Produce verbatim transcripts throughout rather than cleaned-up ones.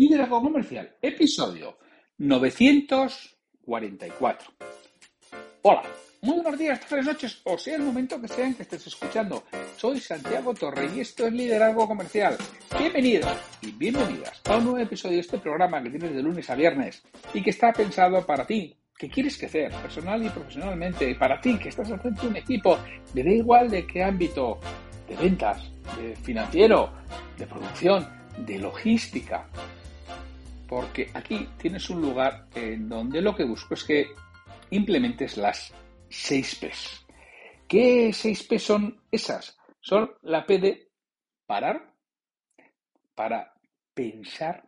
Liderazgo Comercial, episodio novecientos cuarenta y cuatro. Hola, muy buenos días, tardes, noches, o sea el momento que sea en que estés escuchando. Soy Santiago Torre y esto es Liderazgo Comercial. Bienvenidos y bienvenidas a un nuevo episodio de este programa que tienes de lunes a viernes y que está pensado para ti, que quieres crecer personal y profesionalmente, y para ti que estás al frente de un equipo, me da igual de qué ámbito, de ventas, de financiero, de producción, de logística. Porque aquí tienes un lugar en donde lo que busco es que implementes las seis P's. ¿Qué seis P son esas? Son la P de parar, para pensar,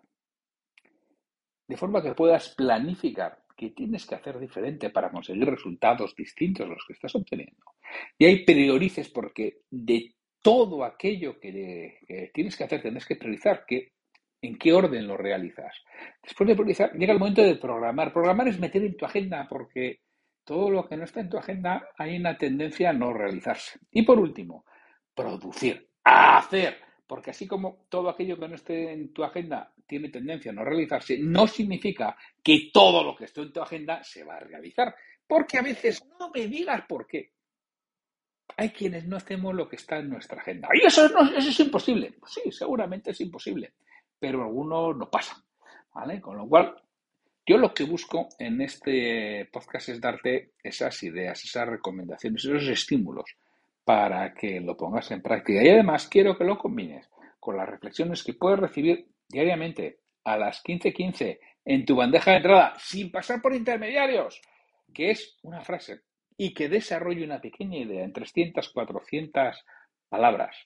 de forma que puedas planificar qué tienes que hacer diferente para conseguir resultados distintos a los que estás obteniendo. Y ahí priorices, porque de todo aquello que, que tienes que hacer, tienes que priorizar que en qué orden lo realizas. Después de priorizar, llega el momento de programar. Programar es meter en tu agenda, porque todo lo que no está en tu agenda hay una tendencia a no realizarse. Y por último, producir, hacer. Porque así como todo aquello que no esté en tu agenda tiene tendencia a no realizarse, no significa que todo lo que esté en tu agenda se va a realizar. Porque a veces, no me digas por qué, hay quienes no hacemos lo que está en nuestra agenda. Y eso, no, eso es imposible. Pues sí, seguramente es imposible, pero algunos no pasa, ¿vale? Con lo cual, yo lo que busco en este podcast es darte esas ideas, esas recomendaciones, esos estímulos para que lo pongas en práctica. Y además quiero que lo combines con las reflexiones que puedes recibir diariamente a las quince quince en tu bandeja de entrada, sin pasar por intermediarios, que es una frase y que desarrolle una pequeña idea en trescientas, cuatrocientas palabras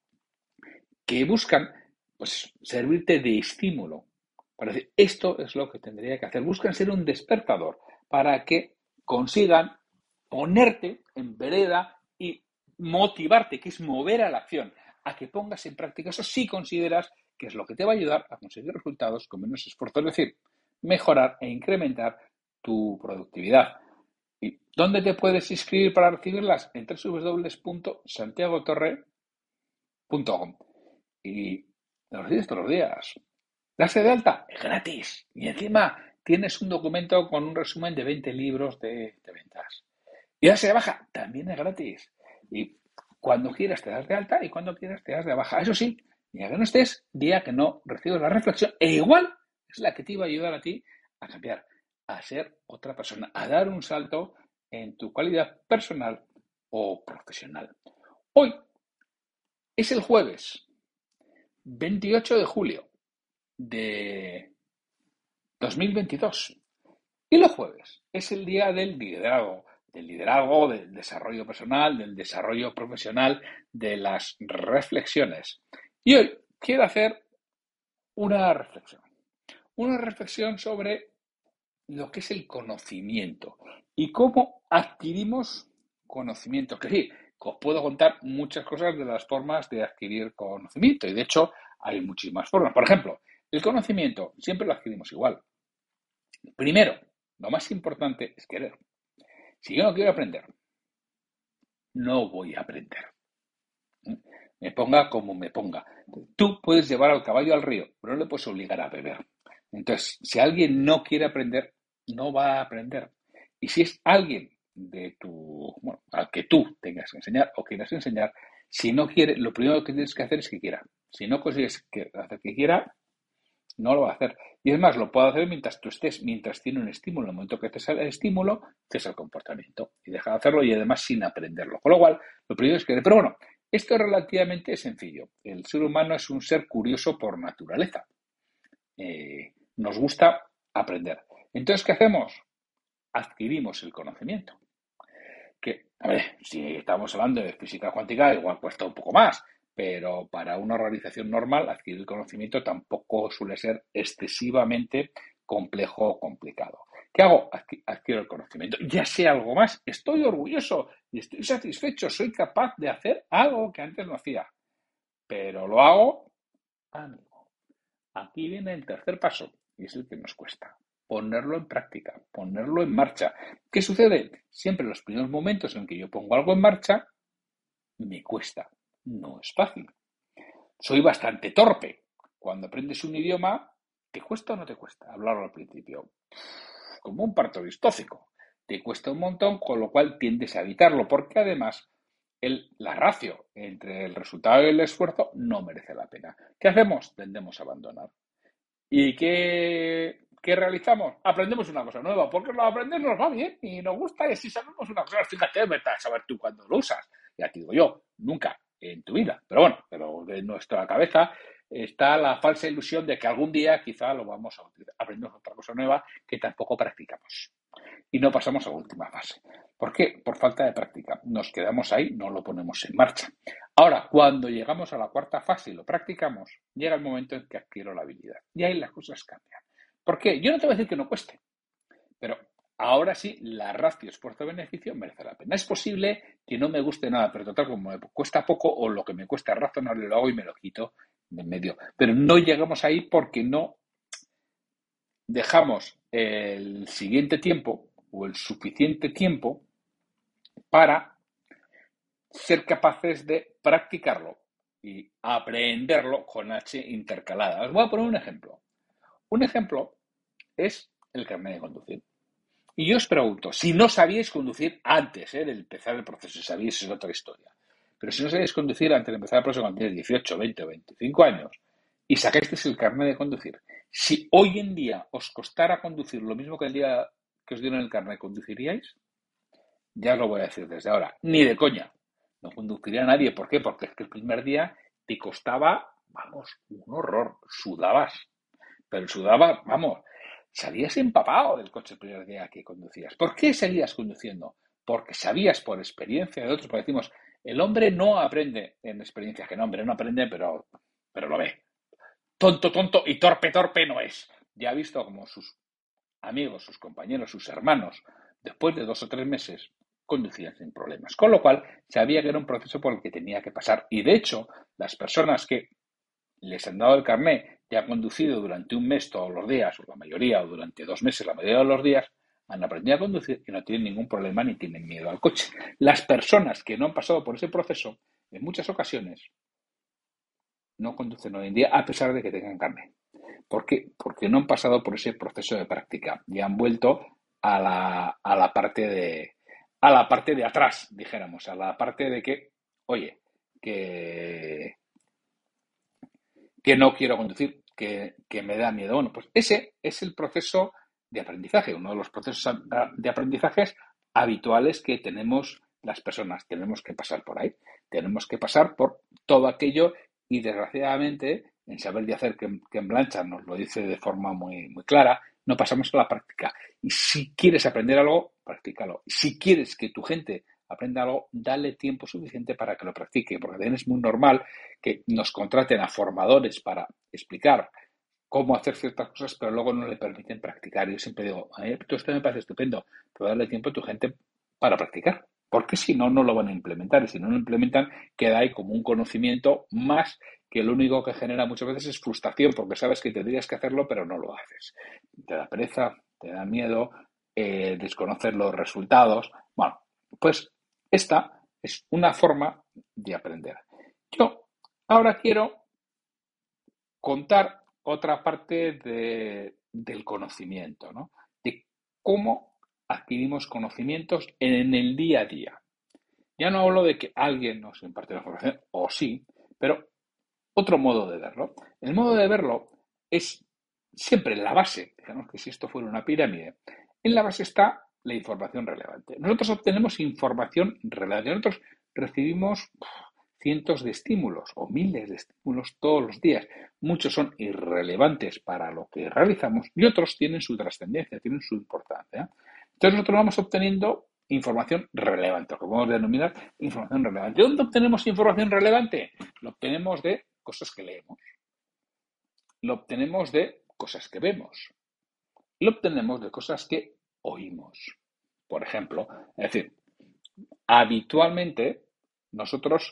que buscan, pues, servirte de estímulo para decir, esto es lo que tendría que hacer. Buscan ser un despertador para que consigan ponerte en vereda y motivarte, que es mover a la acción, a que pongas en práctica eso si consideras que es lo que te va a ayudar a conseguir resultados con menos esfuerzo, es decir, mejorar e incrementar tu productividad. ¿Y dónde te puedes inscribir para recibirlas? En doble u doble u doble u punto santiago torre punto com. Y lo recibes todos los días. Darse de alta es gratis. Y encima tienes un documento con un resumen de veinte libros de, de ventas. Y darse de baja también es gratis. Y cuando quieras te das de alta y cuando quieras te das de baja. Eso sí, día que no estés, día que no recibes la reflexión, e igual es la que te iba a ayudar a ti a cambiar, a ser otra persona, a dar un salto en tu calidad personal o profesional. Hoy es el jueves veintiocho de julio de dos mil veintidós. Y los jueves es el día del liderazgo, del liderazgo, del desarrollo personal, del desarrollo profesional, de las reflexiones. Y hoy quiero hacer una reflexión. Una reflexión sobre lo que es el conocimiento y cómo adquirimos conocimiento. Que sí, os puedo contar muchas cosas de las formas de adquirir conocimiento y de hecho hay muchísimas formas. Por ejemplo, el conocimiento siempre lo adquirimos igual. Primero, lo más importante es querer. Si yo no quiero aprender, no voy a aprender. Me ponga como me ponga. Tú puedes llevar al caballo al río, pero no le puedes obligar a beber. Entonces, si alguien no quiere aprender, no va a aprender. Y si es alguien de tu, bueno, al que tú tengas que enseñar o quieras enseñar, si no quiere, lo primero que tienes que hacer es que quiera. Si no consigues que, hacer que quiera, no lo va a hacer. Y es más, lo puedo hacer mientras tú estés, mientras tiene un estímulo. En el momento que te sale el estímulo, cesa el comportamiento y deja de hacerlo y además sin aprenderlo. Con lo cual, lo primero es que... Pero bueno, esto es relativamente sencillo. El ser humano es un ser curioso por naturaleza. Eh, nos gusta aprender. Entonces, ¿qué hacemos? Adquirimos el conocimiento. Que, a ver, si estamos hablando de física cuántica, igual cuesta un poco más. Pero para una organización normal, adquirir el conocimiento tampoco suele ser excesivamente complejo o complicado. ¿Qué hago? Adquiero el conocimiento. Ya sé algo más. Estoy orgulloso y estoy satisfecho. Soy capaz de hacer algo que antes no hacía. Pero lo hago, ánimo. Aquí viene el tercer paso y es el que nos cuesta. Ponerlo en práctica, ponerlo en marcha. ¿Qué sucede? Siempre en los primeros momentos en que yo pongo algo en marcha, me cuesta. No es fácil. Soy bastante torpe. Cuando aprendes un idioma, ¿Te cuesta o no te cuesta hablarlo al principio? Como un parto distóxico. Te cuesta un montón, con lo cual tiendes a evitarlo, porque además el, la ratio entre el resultado y el esfuerzo no merece la pena. ¿Qué hacemos? Tendemos a abandonar. ¿Y qué, qué realizamos? Aprendemos una cosa nueva, porque lo aprender nos va bien y nos gusta, y si sabemos una cosa, fíjate, vete a saber tú cuándo lo usas. Ya te digo yo, nunca en tu vida. Pero bueno, pero en nuestra cabeza está la falsa ilusión de que algún día quizá lo vamos a utilizar. Aprendemos otra cosa nueva que tampoco practicamos. Y no pasamos a la última fase. ¿Por qué? Por falta de práctica. Nos quedamos ahí, no lo ponemos en marcha. Ahora, cuando llegamos a la cuarta fase y lo practicamos, llega el momento en que adquiero la habilidad. Y ahí las cosas cambian. ¿Por qué? Yo no te voy a decir que no cueste, pero ahora sí, la ratio esfuerzo-beneficio merece la pena. Es posible que no me guste nada, pero total, como me cuesta poco o lo que me cuesta razonable lo hago y me lo quito de en medio. Pero no llegamos ahí porque no dejamos el siguiente tiempo o el suficiente tiempo para ser capaces de practicarlo y aprenderlo con H intercalada. Os voy a poner un ejemplo. Un ejemplo es el carnet de conducir. Y yo os pregunto, si no sabíais conducir antes ¿eh? de empezar el proceso, si sabíais es otra historia, pero si no sabíais conducir antes de empezar el proceso cuando tenéis dieciocho, veinte o veinticinco años y sacáis el carnet de conducir, si hoy en día os costara conducir lo mismo que el día que os dieron el carnet, ¿conduciríais? Ya os lo voy a decir desde ahora, ni de coña. No conduciría a nadie. ¿Por qué? Porque es que el primer día te costaba, vamos, un horror. Sudabas. Pero sudabas, vamos, salías empapado del coche el primer día que conducías. ¿Por qué seguías conduciendo? Porque sabías por experiencia de otros, porque decimos, el hombre no aprende en experiencias, que no, hombre no aprende, pero, pero lo ve. Tonto, tonto y torpe, torpe no es. Ya ha visto como sus amigos, sus compañeros, sus hermanos, después de dos o tres meses, conducían sin problemas. Con lo cual, sabía que era un proceso por el que tenía que pasar. Y de hecho, las personas que les han dado el carné y han conducido durante un mes todos los días, o la mayoría, o durante dos meses la mayoría de los días, han aprendido a conducir y no tienen ningún problema ni tienen miedo al coche. Las personas que no han pasado por ese proceso, en muchas ocasiones, no conducen hoy en día a pesar de que tengan carné. ¿Por qué? Porque no han pasado por ese proceso de práctica y han vuelto a la, a la parte de a la parte de atrás, dijéramos, a la parte de que, oye, que, que no quiero conducir, que, que me da miedo. Bueno, pues ese es el proceso de aprendizaje, uno de los procesos de aprendizajes habituales que tenemos las personas. Tenemos que pasar por ahí, tenemos que pasar por todo aquello y, desgraciadamente, en Saber de Hacer, que, que en Blanchard nos lo dice de forma muy, muy clara, no pasamos a la práctica. Y si quieres aprender algo, practícalo. Si quieres que tu gente aprenda algo, dale tiempo suficiente para que lo practique, porque también es muy normal que nos contraten a formadores para explicar cómo hacer ciertas cosas, pero luego no le permiten practicar. Yo siempre digo, a mí todo esto me parece estupendo, pero darle tiempo a tu gente para practicar, porque si no, no lo van a implementar. Y si no lo implementan, queda ahí como un conocimiento más que lo único que genera muchas veces es frustración, porque sabes que tendrías que hacerlo, pero no lo haces. Te da pereza, te da miedo, eh, desconocer los resultados. Bueno, pues esta es una forma de aprender. Yo ahora quiero contar otra parte de, del conocimiento, ¿no? De cómo adquirimos conocimientos en el día a día. Ya no hablo de que alguien nos imparte la información, o sí, pero otro modo de verlo. El modo de verlo es siempre en la base, digamos que si esto fuera una pirámide, en la base está la información relevante. Nosotros obtenemos información relevante. Nosotros recibimos cientos de estímulos o miles de estímulos todos los días. Muchos son irrelevantes para lo que realizamos y otros tienen su trascendencia, tienen su importancia. Entonces nosotros vamos obteniendo información relevante, lo que podemos denominar información relevante. ¿De dónde obtenemos información relevante? Lo obtenemos de cosas que leemos. Lo obtenemos de cosas que vemos. Lo obtenemos de cosas que oímos. Por ejemplo, es decir, habitualmente nosotros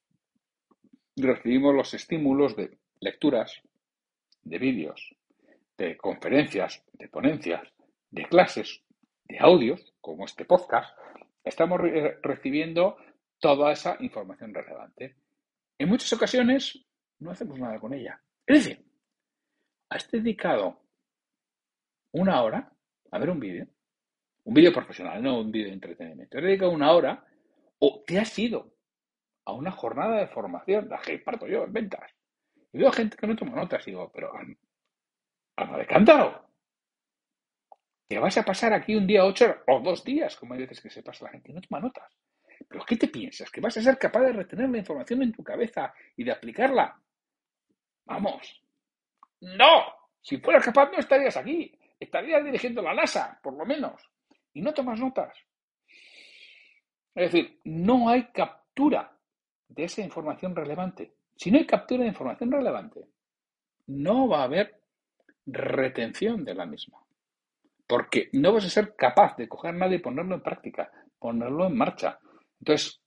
recibimos los estímulos de lecturas, de vídeos, de conferencias, de ponencias, de clases, de audios, como este podcast. Estamos re- recibiendo toda esa información relevante. En muchas ocasiones no hacemos nada con ella. Es decir, has dedicado una hora a ver un vídeo, un vídeo profesional, no un vídeo de entretenimiento. Has dedicado una hora o te has ido a una jornada de formación, la que parto yo en ventas. Y veo gente que no toma notas y digo, pero alma de cántaro, te vas a pasar aquí un día, ocho horas, o dos días, como hay veces que se pasa la gente y no toma notas. ¿Pero qué te piensas? ¿Que vas a ser capaz de retener la información en tu cabeza y de aplicarla? Vamos. ¡No! Si fueras capaz no estarías aquí. Estarías dirigiendo la NASA, por lo menos. Y no tomas notas. Es decir, no hay captura de esa información relevante. Si no hay captura de información relevante, no va a haber retención de la misma. Porque no vas a ser capaz de coger nada y ponerlo en práctica, ponerlo en marcha. Entonces,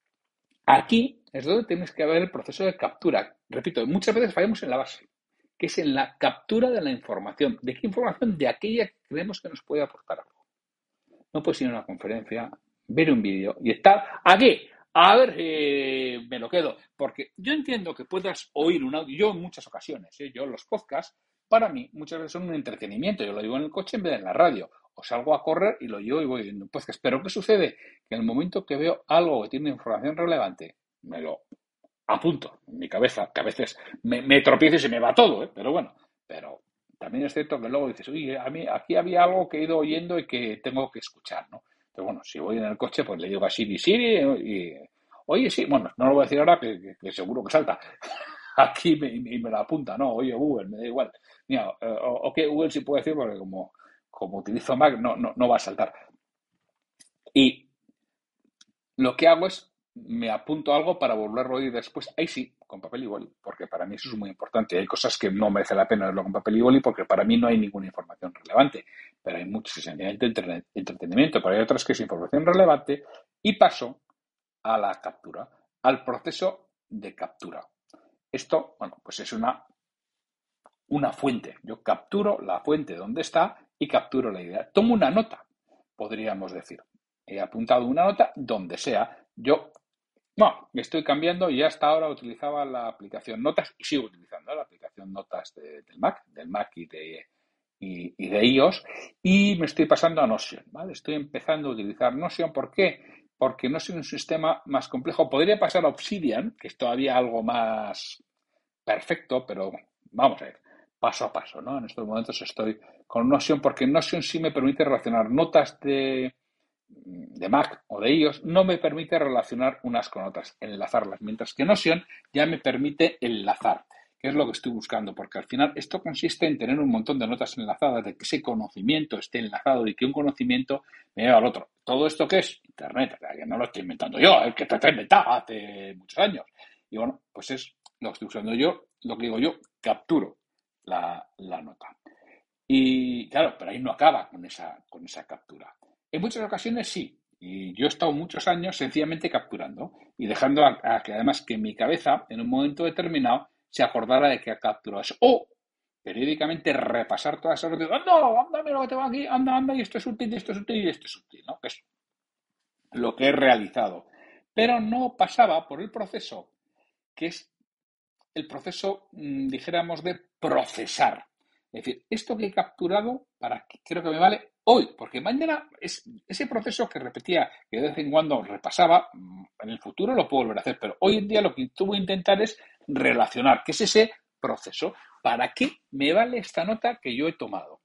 aquí es donde tienes que ver el proceso de captura. Repito, muchas veces fallamos en la base, que es en la captura de la información. ¿De qué información? De aquella que creemos que nos puede aportar algo. No puedes ir a una conferencia, ver un vídeo y estar aquí. A ver, eh, me lo quedo. Porque yo entiendo que puedas oír un audio. Yo en muchas ocasiones, ¿eh? Yo los podcasts, para mí, muchas veces son un entretenimiento. Yo lo digo en el coche en vez de en la radio. O salgo a correr y lo llevo y voy viendo un podcast. Pero ¿qué sucede? Que en el momento que veo algo que tiene información relevante, me lo apunto en mi cabeza, que a veces me, me tropiezo y se me va todo, ¿eh? Pero bueno, pero también es cierto que luego dices, oye, a mí aquí había algo que he ido oyendo y que tengo que escuchar, ¿no? Entonces, bueno, si voy en el coche, pues le digo a Siri, Siri, y, oye, sí, bueno, no lo voy a decir ahora, que, que, que seguro que salta. Aquí me, y me lo apunta, no, oye, Google, me da igual. Mira, eh, o que Google sí puede decir, porque como, como utilizo Mac, no, no, no va a saltar. Y lo que hago es, me apunto algo para volverlo a oír después. Ahí sí, con papel y boli, porque para mí eso es muy importante. Hay cosas que no merece la pena verlo con papel y boli porque para mí no hay ninguna información relevante. Pero hay muchos esencialmente entre, entretenimiento, pero hay otras que es información relevante y paso a la captura, al proceso de captura. Esto, bueno, pues es una, una fuente. Yo capturo la fuente donde está y capturo la idea. Tomo una nota, podríamos decir. He apuntado una nota donde sea. Yo, no, me estoy cambiando y hasta ahora utilizaba la aplicación Notas y sigo utilizando la aplicación Notas de, del Mac, del Mac y de, y, y de iOS, y me estoy pasando a Notion, ¿vale? Estoy empezando a utilizar Notion. ¿Por qué? Porque Notion es un sistema más complejo. Podría pasar a Obsidian, que es todavía algo más perfecto, pero vamos a ver, paso a paso, ¿no? En estos momentos estoy con Notion porque Notion sí me permite relacionar notas de, de Mac o de iOS, no me permite relacionar unas con otras, enlazarlas, mientras que Notion ya me permite enlazar, que es lo que estoy buscando, porque al final esto consiste en tener un montón de notas enlazadas, de que ese conocimiento esté enlazado y que un conocimiento me lleve al otro. ¿Todo esto qué es? Internet, o sea, que no lo estoy inventando yo, el que te está inventado hace muchos años. Y bueno, pues es lo que estoy usando yo, lo que digo yo, capturo la, la nota. Y claro, pero ahí no acaba con esa, con esa captura. En muchas ocasiones sí, y yo he estado muchos años sencillamente capturando y dejando a, a que además que mi cabeza en un momento determinado se acordara de que ha capturado eso. O periódicamente repasar todas esas notas. ¡Anda, anda, mira lo que te va aquí! ¡Anda, anda! Y esto es útil, y esto es útil, y esto es útil, ¿no? Que es lo que he realizado. Pero no pasaba por el proceso, que es el proceso, dijéramos, de procesar. Es decir, esto que he capturado, para qué creo que me vale hoy, porque mañana es ese proceso que repetía, que de vez en cuando repasaba, en el futuro lo puedo volver a hacer, pero hoy en día lo que voy a intentar es relacionar, que es ese proceso. ¿Para qué me vale esta nota que yo he tomado?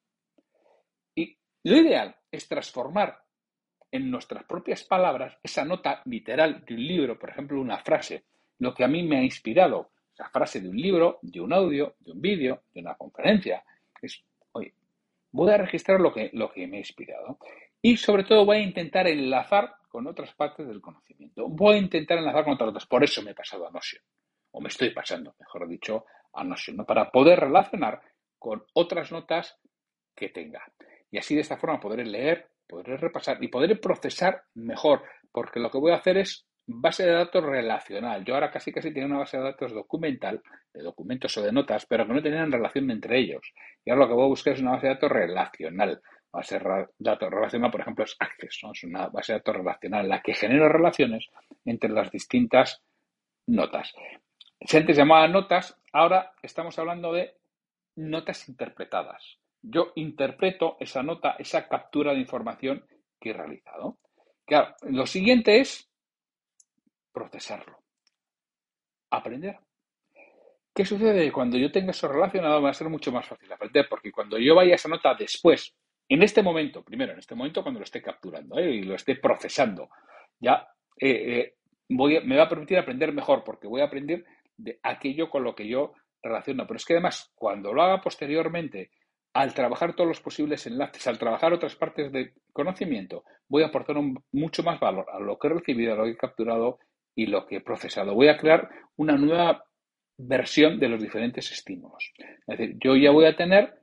Y lo ideal es transformar en nuestras propias palabras esa nota literal de un libro, por ejemplo, una frase, lo que a mí me ha inspirado, esa frase de un libro, de un audio, de un vídeo, de una conferencia. Es, oye, voy a registrar lo que, lo que me ha inspirado y sobre todo voy a intentar enlazar con otras partes del conocimiento. Voy a intentar enlazar con otras notas. Por eso me he pasado a Notion, o me estoy pasando, mejor dicho, a Notion, ¿no? Para poder relacionar con otras notas que tenga. Y así de esta forma podré leer, podré repasar y podré procesar mejor, porque lo que voy a hacer es base de datos relacional. Yo ahora casi casi tenía una base de datos documental, de documentos o de notas, pero que no tenían relación entre ellos. Y ahora lo que voy a buscar es una base de datos relacional. Base de datos relacional, por ejemplo, es Access, ¿no? Es una base de datos relacional, la que genera relaciones entre las distintas notas. Si antes llamaba notas, ahora estamos hablando de notas interpretadas. Yo interpreto esa nota, esa captura de información que he realizado. Claro, lo siguiente es procesarlo, aprender. ¿Qué sucede? Cuando yo tenga eso relacionado va a ser mucho más fácil aprender, porque cuando yo vaya a esa nota después, en este momento, primero, en este momento cuando lo esté capturando, ¿eh? y lo esté procesando, ya eh, eh, voy a, me va a permitir aprender mejor, porque voy a aprender de aquello con lo que yo relaciono. Pero es que además, cuando lo haga posteriormente, al trabajar todos los posibles enlaces, al trabajar otras partes de conocimiento, voy a aportar un, mucho más valor a lo que he recibido, a lo que he capturado y lo que he procesado. Voy a crear una nueva versión de los diferentes estímulos. Es decir, yo ya voy a tener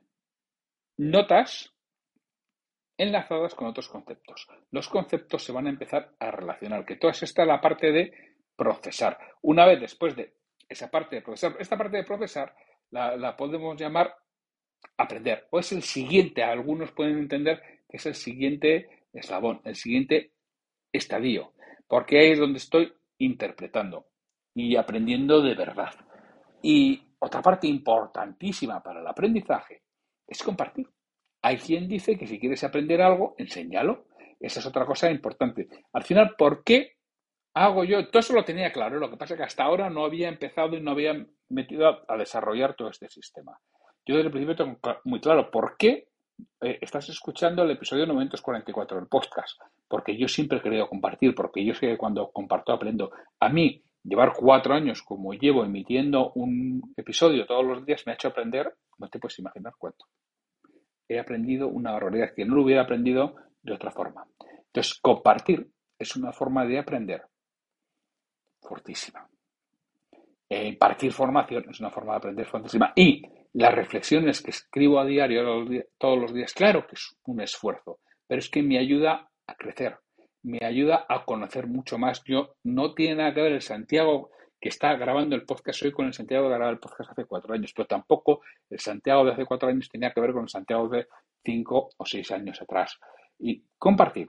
notas enlazadas con otros conceptos. Los conceptos se van a empezar a relacionar, que toda esta es la parte de procesar. Una vez después de esa parte de procesar, esta parte de procesar la, la podemos llamar aprender, o es el siguiente, algunos pueden entender que es el siguiente eslabón, el siguiente estadio, porque ahí es donde estoy interpretando y aprendiendo de verdad. Y otra parte importantísima para el aprendizaje es compartir. Hay quien dice que si quieres aprender algo, enséñalo. Esa es otra cosa importante. Al final, ¿por qué hago yo? Todo eso lo tenía claro, lo que pasa es que hasta ahora no había empezado y no había metido a, a desarrollar todo este sistema. Yo desde el principio tengo muy claro por qué eh, estás escuchando el episodio novecientos cuarenta y cuatro del podcast. Porque yo siempre he querido compartir, porque yo sé que cuando comparto aprendo. A mí, llevar cuatro años como llevo emitiendo un episodio todos los días me ha hecho aprender, no te puedes imaginar cuánto. He aprendido una barbaridad que no lo hubiera aprendido de otra forma. Entonces, compartir es una forma de aprender fortísima. Eh, impartir formación es una forma de aprender fortísima. Y las reflexiones que escribo a diario todos los días, claro que es un esfuerzo, pero es que me ayuda a crecer, me ayuda a conocer mucho más. Yo no tiene nada que ver el Santiago que está grabando el podcast hoy con el Santiago que grababa el podcast hace cuatro años, pero tampoco el Santiago de hace cuatro años tenía que ver con el Santiago de cinco o seis años atrás. Y compartir.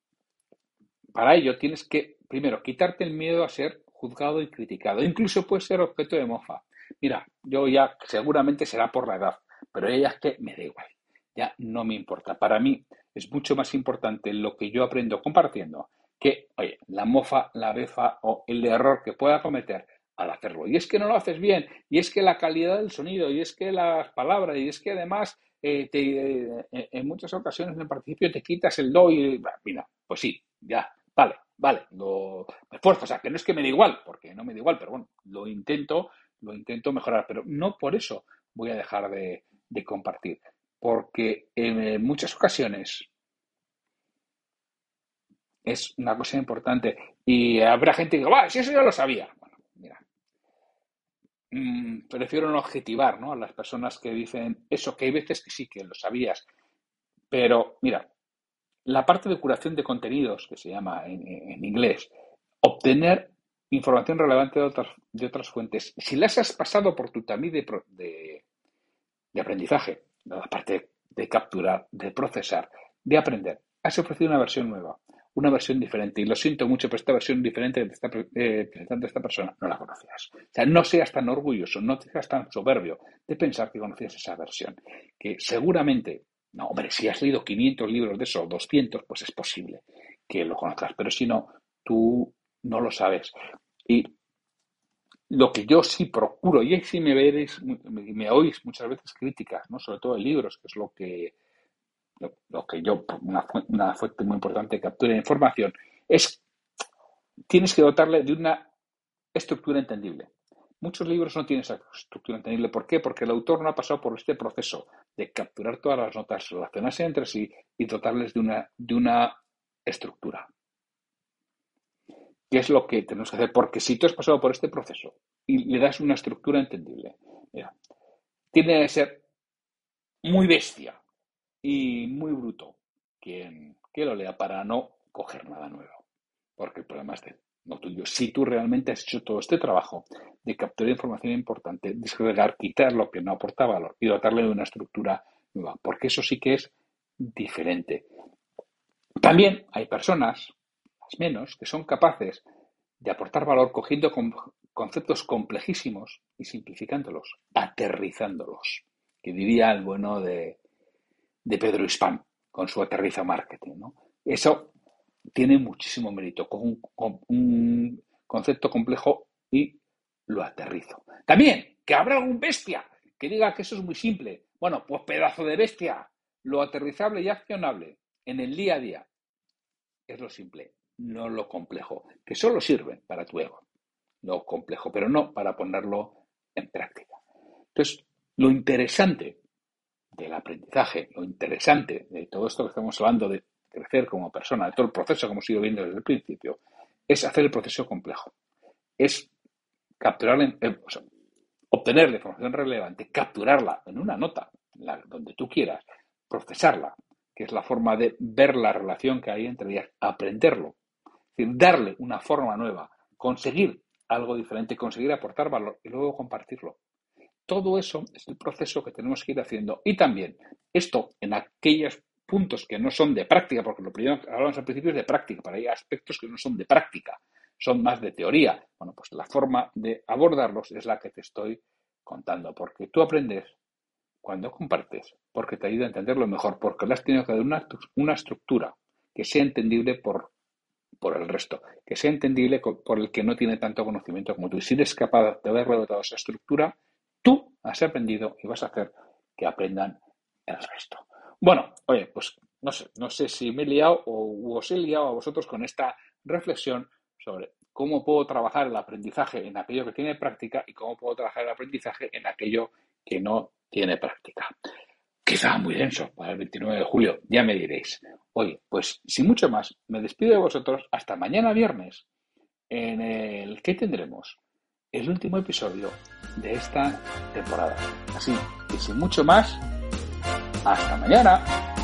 Para ello tienes que, primero, quitarte el miedo a ser juzgado y criticado. Incluso puede ser objeto de mofa. Mira, yo ya seguramente será por la edad, pero ella es que me da igual. Ya no me importa. Para mí es mucho más importante lo que yo aprendo compartiendo que, oye, la mofa, la befa o el error que pueda cometer al hacerlo. Y es que no lo haces bien, y es que la calidad del sonido, y es que las palabras, y es que además eh, te, eh, en muchas ocasiones en el principio te quitas el do y, mira, pues sí, ya, vale, vale, lo me esfuerzo, o sea, que no es que me da igual, porque no me da igual, pero bueno, lo intento, lo intento mejorar, pero no por eso voy a dejar de, de compartir, porque en muchas ocasiones es una cosa importante y habrá gente que diga, ¡ah, si eso ya lo sabía! Bueno, mira, mmm, prefiero no objetivar, ¿no? A las personas que dicen eso, que hay veces que sí que lo sabías, pero mira, la parte de curación de contenidos, que se llama en, en inglés, obtener información relevante de otras, de otras fuentes. Si las has pasado por tu tamiz de, de, de aprendizaje, la parte de capturar, de procesar, de aprender, has ofrecido una versión nueva, una versión diferente. Y lo siento mucho, pero esta versión diferente que te está eh, presentando esta persona no la conocías. O sea, no seas tan orgulloso, no seas tan soberbio de pensar que conocías esa versión, que seguramente. No, hombre, si has leído quinientos libros de esos, doscientos, pues es posible que lo conozcas, pero si no, tú no lo sabes. Y lo que yo sí procuro, y si me veréis, me oís muchas veces críticas, ¿no? Sobre todo de libros, que es lo que, lo, lo que yo, una fuente, una fuente muy importante de captura de información, es tienes que dotarle de una estructura entendible. Muchos libros no tienen esa estructura entendible. ¿Por qué? Porque el autor no ha pasado por este proceso de capturar todas las notas, relacionarse entre sí y dotarles de una, de una estructura. ¿Qué es lo que tenemos que hacer? Porque si tú has pasado por este proceso y le das una estructura entendible, mira, tiene que ser muy bestia y muy bruto quien que lo lea para no coger nada nuevo. Porque el problema es de no tuyo. Si tú realmente has hecho todo este trabajo de capturar información importante, desagregar, quitar lo que no aporta valor y dotarle de una estructura nueva, porque eso sí que es diferente. También hay personas, las menos, que son capaces de aportar valor cogiendo conceptos complejísimos y simplificándolos, aterrizándolos. que diría el bueno de, de Pedro Hispán con su Aterriza Marketing, ¿no? Eso tiene muchísimo mérito, con un, con un concepto complejo y lo aterrizo. También, que habrá algún bestia que diga que eso es muy simple. Bueno, pues pedazo de bestia, lo aterrizable y accionable en el día a día es lo simple, no lo complejo, que solo sirve para tu ego, lo complejo, pero no para ponerlo en práctica. Entonces, lo interesante del aprendizaje, lo interesante de todo esto que estamos hablando de crecer como persona, de todo el proceso que hemos ido viendo desde el principio, es hacer el proceso complejo. Es capturar, eh, o sea, obtener la información relevante, capturarla en una nota, la, donde tú quieras, procesarla, que es la forma de ver la relación que hay entre ellas, aprenderlo, es decir, darle una forma nueva, conseguir algo diferente, conseguir aportar valor y luego compartirlo. Todo eso es el proceso que tenemos que ir haciendo. Y también esto en aquellos puntos que no son de práctica, porque lo primero que hablamos al principio es de práctica, pero hay aspectos que no son de práctica, son más de teoría. Bueno, pues la forma de abordarlos es la que te estoy contando, porque tú aprendes cuando compartes, porque te ayuda a entenderlo mejor, porque le has tenido que dar una, una estructura que sea entendible por, por el resto, que sea entendible por el que no tiene tanto conocimiento como tú. Y si eres capaz de haber rebotado esa estructura, tú has aprendido y vas a hacer que aprendan el resto. Bueno, oye, pues no sé, no sé si me he liado o os he liado a vosotros con esta reflexión sobre cómo puedo trabajar el aprendizaje en aquello que tiene práctica y cómo puedo trabajar el aprendizaje en aquello que no tiene práctica. Quizá muy denso para el veintinueve de julio, ya me diréis. Oye, pues sin mucho más, me despido de vosotros hasta mañana viernes, en el que tendremos el último episodio de esta temporada. Así que sin mucho más, hasta mañana.